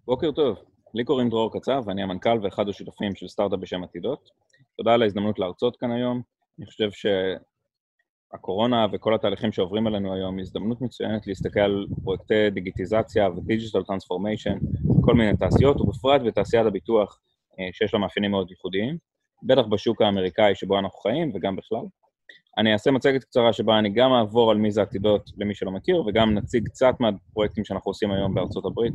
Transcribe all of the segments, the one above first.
בוקר טוב, לי קוראים דרור קצב ואני המנכ"ל ואחד השותפים של סטארט-אפ בשם עתידות. תודה על ההזדמנות להרצות כאן היום. אני חושב שהקורונה וכל התהליכים שעוברים עלינו היום היא הזדמנות מצוינת להסתכל על פרויקטי דיגיטיזציה ודיגיטל טרנספורמיישן, כל מיני תעשיות ובפרט בתעשיית הביטוח שיש לה מאפיינים מאוד ייחודיים, בטח בשוק האמריקאי שבו אנחנו חיים וגם בכלל. אני אעשה מצגת קצרה שבה אני גם אעבור על מי זה עתידות למי שלא מכיר, וגם נציג קצת מהפרויקטים שאנחנו עושים היום בארצות הברית,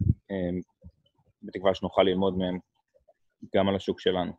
בתקווה שנוכל ללמוד מהם גם על השוק שלנו.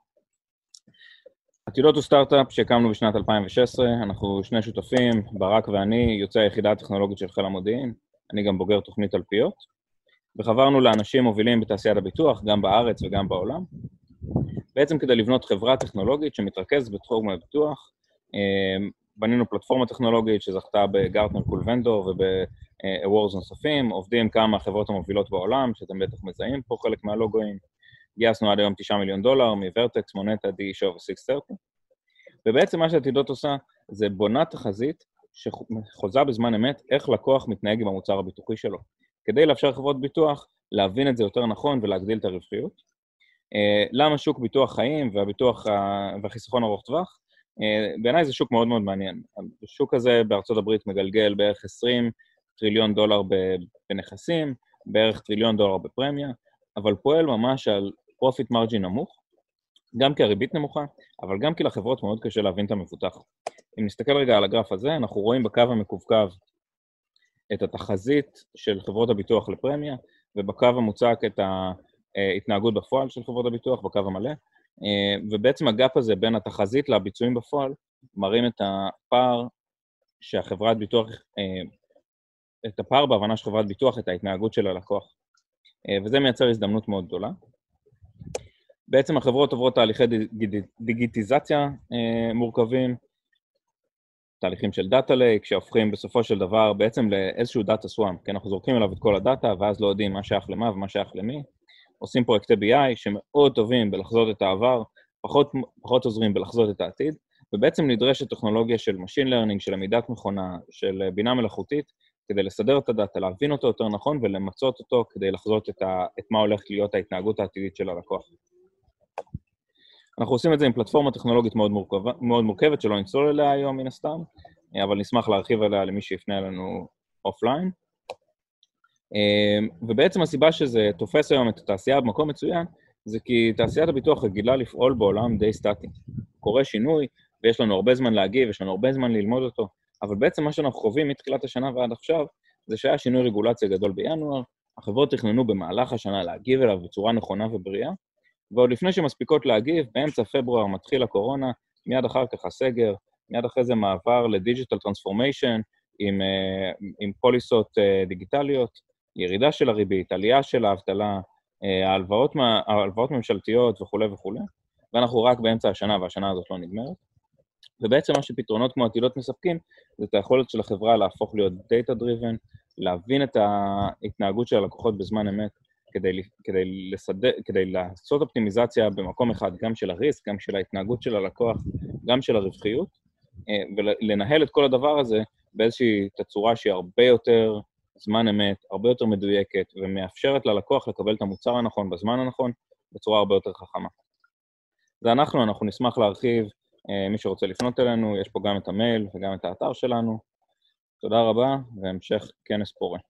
עתידות הוא סטארט-אפ שהקמנו בשנת 2016, אנחנו שני שותפים, ברק ואני, יוצאי היחידה הטכנולוגית של חיל המודיעין, אני גם בוגר תוכנית תלפיות, וחברנו לאנשים מובילים בתעשיית הביטוח, גם בארץ וגם בעולם, בעצם כדי לבנות חברה טכנולוגית שמתרכז בתחום הביטוח, בנינו פלטפורמה טכנולוגית שזכתה בגרטנר קול ונדור ובאוורדס נוספים, עובדים כמה חברות המובילות בעולם, שאתם בטח מזהים פה חלק מהלוגויים, גייסנו עד היום $9 מיליון, מוורטקס, מונטה, DE-Show ו-630, ובעצם מה שעתידות עושה זה בונה תחזית שחוזה בזמן אמת איך לקוח מתנהג עם המוצר הביטוחי שלו, כדי לאפשר חברות ביטוח להבין את זה יותר נכון ולהגדיל את הרווחיות. למה שוק ביטוח חיים והביטוח והחיסכון ארוך טווח? בעיניי זה שוק מאוד מאוד מעניין. השוק הזה בארצות הברית מגלגל בערך $20 טריליון בנכסים, בערך $1 טריליון בפרמיה, אבל פועל ממש על פרופיט מרג'ין נמוך, גם כי הריבית נמוכה, אבל גם כי לחברות מאוד קשה להבין את המפותח. אם נסתכל רגע על הגרף הזה, אנחנו רואים בקו המקווקו את התחזית של חברות הביטוח לפרמיה, ובקו המוצק את ההתנהגות בפועל של חברות הביטוח, בקו המלא, ובעצם הגאפ הזה בין התחזית לביצועים בפועל, מראים את הפער שהחברת ביטוח, את הפער בהבנה של חברת ביטוח, את ההתנהגות של הלקוח. וזה מייצר הזדמנות מאוד גדולה. בעצם החברות עוברות תהליכי דיגיטיזציה מורכבים, תהליכים של דאטה לייק, שהופכים בסופו של דבר בעצם לאיזשהו דאטה סוואם, כי אנחנו זורקים אליו את כל הדאטה, ואז לא יודעים מה שייך למה ומה שייך למי. עושים פרויקטי BI שמאוד טובים בלחזות את העבר, פחות עוזרים בלחזות את העתיד, ובעצם נדרשת טכנולוגיה של Machine Learning, של למידת מכונה, של בינה מלאכותית, כדי לסדר את הדאטה, להבין אותו יותר נכון ולמצות אותו כדי לחזות את מה הולכת להיות ההתנהגות העתידית של הלקוח. אנחנו עושים את זה עם פלטפורמה טכנולוגית מאוד מורכבת, שלא נצלול אליה היום מן הסתם, אבל נשמח להרחיב עליה למי שיפנה אלינו אופליין. ובעצם הסיבה שזה תופס היום את התעשייה במקום מצוין, זה כי תעשיית הביטוח רגילה לפעול בעולם די סטטי. קורה שינוי, ויש לנו הרבה זמן להגיב, יש לנו הרבה זמן ללמוד אותו, אבל בעצם מה שאנחנו חווים מתחילת השנה ועד עכשיו, זה שהיה שינוי רגולציה גדול בינואר, החברות תכננו במהלך השנה להגיב אליו בצורה נכונה ובריאה, ועוד לפני שמספיקות להגיב, באמצע פברואר מתחיל הקורונה, מיד אחר כך הסגר, מיד אחרי זה מעבר לדיגיטל טרנספורמיישן, עם פוליסות דיגיטליות, ירידה של הריבית, עלייה של האבטלה, ההלוואות ממשלתיות וכו' וכו', ואנחנו רק באמצע השנה, והשנה הזאת לא נגמרת. ובעצם מה שפתרונות כמו עתידות מספקים, זה את היכולת של החברה להפוך להיות data driven, להבין את ההתנהגות של הלקוחות בזמן אמת, כדי לעשות אופטימיזציה במקום אחד, גם של הריסק, גם של ההתנהגות של הלקוח, גם של הרווחיות, ולנהל את כל הדבר הזה באיזושהי תצורה שהיא הרבה יותר זמן אמת, הרבה יותר מדויקת, ומאפשרת ללקוח לקבל את המוצר הנכון בזמן הנכון, בצורה הרבה יותר חכמה. זה אנחנו נשמח להרחיב, מי שרוצה לפנות אלינו, יש פה גם את המייל וגם את האתר שלנו. תודה רבה, והמשך כנס פורה.